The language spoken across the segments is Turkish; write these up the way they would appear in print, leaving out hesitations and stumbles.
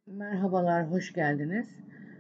Merhabalar, hoş geldiniz.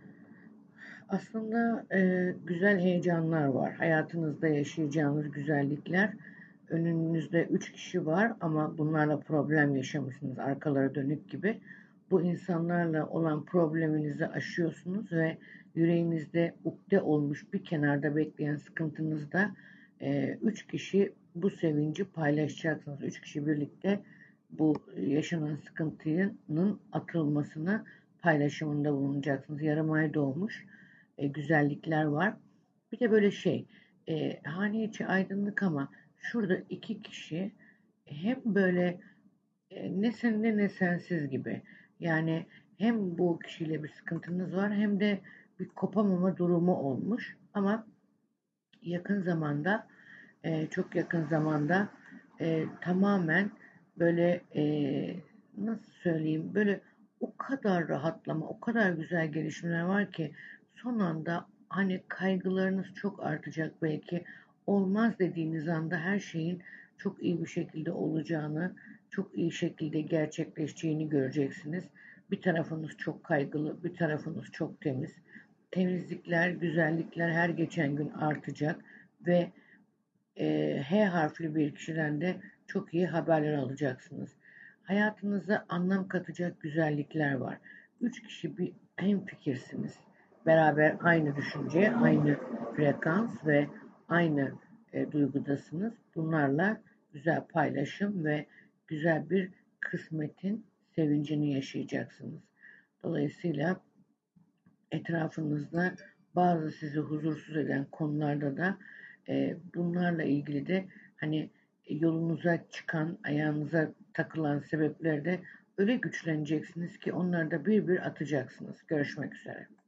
Aslında güzel heyecanlar var. Hayatınızda yaşayacağınız güzellikler. Önünüzde 3 kişi var ama bunlarla problem yaşamışsınız, arkaları dönük gibi. Bu insanlarla olan probleminizi aşıyorsunuz ve yüreğinizde ukde olmuş bir kenarda bekleyen sıkıntınızda 3 kişi bu sevinci paylaşacaksınız. 3 kişi birlikte bu yaşanan sıkıntının atılmasına paylaşımında bulunacaksınız. Yarım ay doğmuş güzellikler var. Bir de böyle hane içi aydınlık ama şurada iki kişi hem böyle ne senle ne sensiz gibi. Yani hem bu kişiyle bir sıkıntınız var hem de bir kopamama durumu olmuş. Ama yakın zamanda, çok yakın zamanda tamamen böyle nasıl söyleyeyim böyle o kadar rahatlama, o kadar güzel gelişmeler var ki son anda hani kaygılarınız çok artacak belki. Olmaz dediğiniz anda her şeyin çok iyi bir şekilde olacağını, çok iyi şekilde gerçekleşeceğini göreceksiniz. Bir tarafınız çok kaygılı, bir tarafınız çok temiz. Temizlikler, güzellikler her geçen gün artacak ve H harfli bir kişiden de çok iyi haberler alacaksınız. Hayatınıza anlam katacak güzellikler var. Üç kişi bir hemfikirsiniz. Beraber aynı düşünce, aynı frekans ve aynı duygudasınız. Bunlarla güzel paylaşım ve güzel bir kısmetin sevincini yaşayacaksınız. Dolayısıyla etrafınızda bazı sizi huzursuz eden konularda da bunlarla ilgili de hani yolunuza çıkan, ayağınıza takılan sebeplerde öyle güçleneceksiniz ki onları da bir bir atacaksınız. Görüşmek üzere.